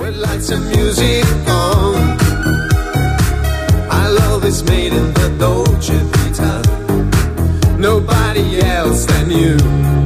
With lights and music on, our love is made in the Dolce Vita. Nobody else than you.